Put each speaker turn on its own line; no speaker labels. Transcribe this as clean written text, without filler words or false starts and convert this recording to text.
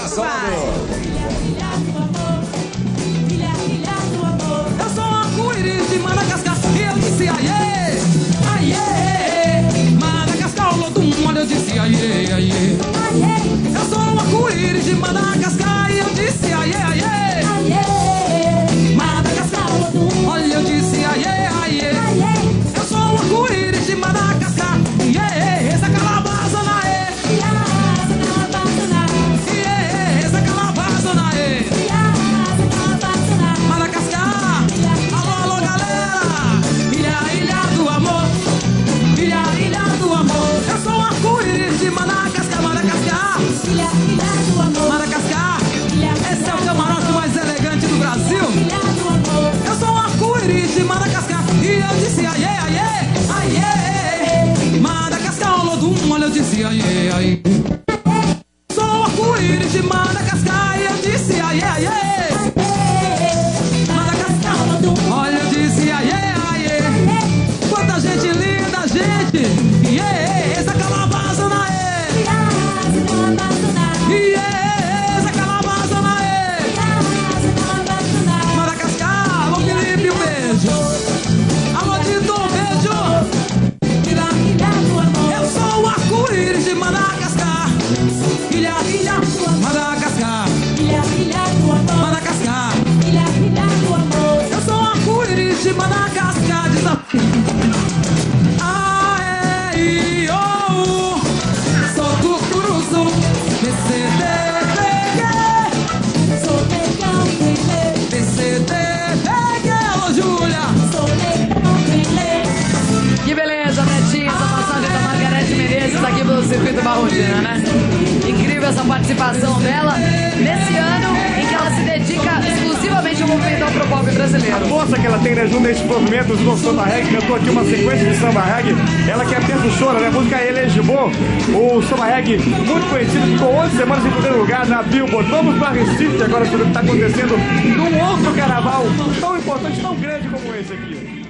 Eu sou um arco-íris de Madagascar e eu disse aiê, aiê. Madagascar, o Lodum, olha, eu disse aiê, aiê. Eu sou um arco-íris de Madagascar e eu disse aiê, aiê. Madagascar, o Lodum, olha, eu disse aiê, aiê. Eu sou um arco-íris de Madagascar, iê, essa calabaza na e. Madagascar, alô, alô, galera. Ilha do amor, ilha do amor. Eu sou um arco-íris de Madagascar, Madagascar. Ilha do amor, Madagascar. Esse é o camarote mais elegante do Brasil. Eu sou um arco-íris de Madagascar e eu disse aiê, aiê, aiê. Madagascar, o Lodum, olha, eu disse aiê, aiê. Sou um arco-íris de Madagascar e eu disse aiê, aiê. Olha, eu disse aiê, aiê. Quanta gente linda, gente. Iê, essa calabaza na e. Iê, essa calabaza na e. Madagascar, alô Felipe, um beijo. Alô Tito, um beijo. Eu sou o arco-íris de Madagascar. Ilha, Madagascar. Madagascar. Eu sou um arco-íris de Madagascar. Aê, oh, sou cucuruzu, BCD, sou negão, BCD, alô Júlia.
Que beleza, Netinho, essa passagem da Margareth Menezes aqui pelo Circuito Barrotina, né? Incrível essa participação dela nesse ano em que ela se dedica exclusivamente ao movimento afropop brasileiro.
A força que ela tem, né, junto a esses movimentos do samba reggae, cantou aqui uma sequência de samba reggae. Ela que é percussora, né? A música Elegibô, o samba reggae muito conhecido, ficou 11 semanas em primeiro lugar na Billboard. Vamos para Recife agora, sobre o que está acontecendo num outro carnaval tão importante, tão grande como esse aqui.